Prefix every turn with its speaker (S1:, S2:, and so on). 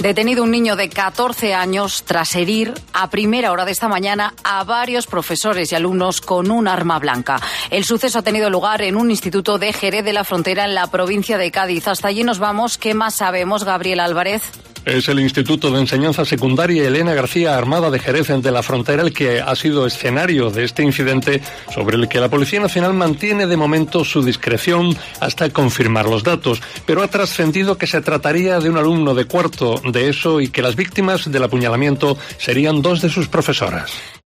S1: Detenido un niño de 14 años tras herir a primera hora de esta mañana a varios profesores y alumnos con un arma blanca. El suceso ha tenido lugar en un instituto de Jerez de la Frontera, en la provincia de Cádiz. Hasta allí nos vamos. ¿Qué más sabemos, Gabriel Álvarez?
S2: Es el Instituto de Enseñanza Secundaria Elena García Armada de Jerez de la Frontera el que ha sido escenario de este incidente, sobre el que la Policía Nacional mantiene de momento su discreción hasta confirmar los datos, pero ha trascendido que se trataría de un alumno de cuarto de ESO y que las víctimas del apuñalamiento serían dos de sus profesoras.